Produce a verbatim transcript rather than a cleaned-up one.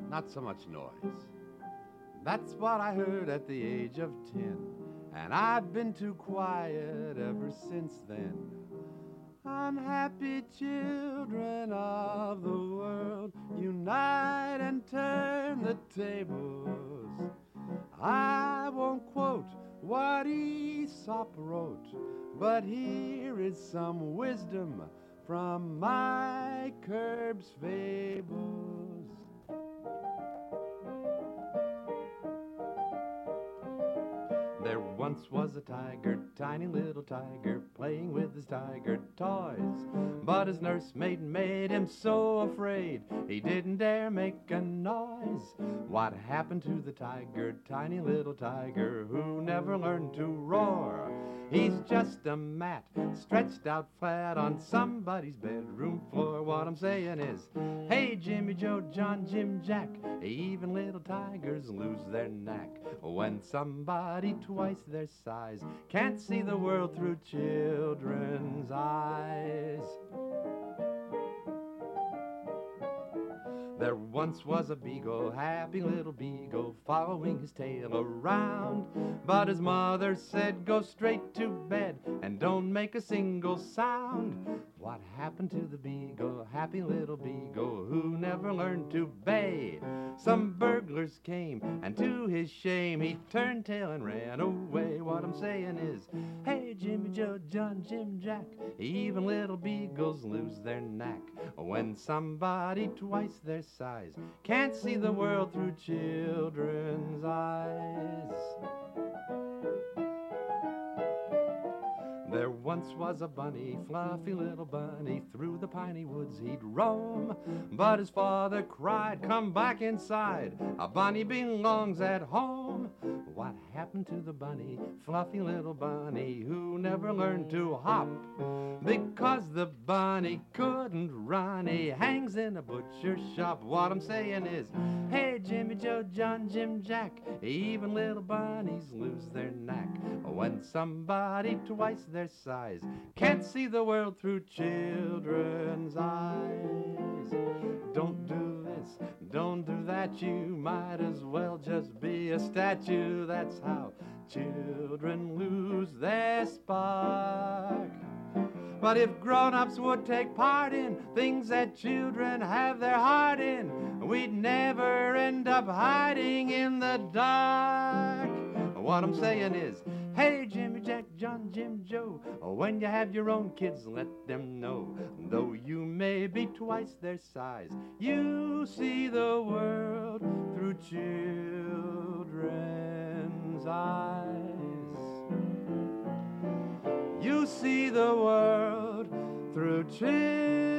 not so much noise. That's what I heard at the age of ten, and I've been too quiet ever since then. Unhappy children of the world, unite and turn the tables. I won't quote what Aesop wrote, but here is some wisdom from my Curb's fables. There once was a tiger, tiny little tiger, playing with his tiger toys. But his nursemaid made him so afraid, he didn't dare make a noise. What happened to the tiger, tiny little tiger, who never learned to roar? He's just a mat, stretched out flat on somebody's bedroom floor. What I'm saying is, hey, Jimmy, Joe, John, Jim, Jack, even little tigers lose their knack when somebody twice their size can't see the world through children's eyes. There once was a beagle, happy little beagle, following his tail around. But his mother said, go straight to bed and don't make a single sound. What happened to the beagle, happy little beagle, who never learned to bay? Some burglars came, and to his shame, he turned tail and ran away. What I'm saying is, hey, Jimmy, Joe, John, Jim, Jack, even little beagles lose their knack when somebody twice their size can't see the world through children's eyes. There once was a bunny, fluffy little bunny, through the piney woods he'd roam. But his father cried, come back inside, a bunny belongs at home. What happened to the bunny, fluffy little bunny, who never learned to hop? Because the bunny couldn't run, he hangs in a butcher's shop. What I'm saying is, hey, Jimmy, Joe, John, Jim, Jack, even little bunnies lose their knack when somebody twice their size can't see the world through children's eyes. Don't do this, don't do that, you might as well just be a statue. That's how children lose their spark. But if grown-ups would take part in things that children have their heart in, we'd never end up hiding in the dark. What I'm saying is, hey, Jimmy, Jack, John, Jim, Joe, when you have your own kids, let them know, though you may be twice their size, you see the world through children's eyes. You see the world through children's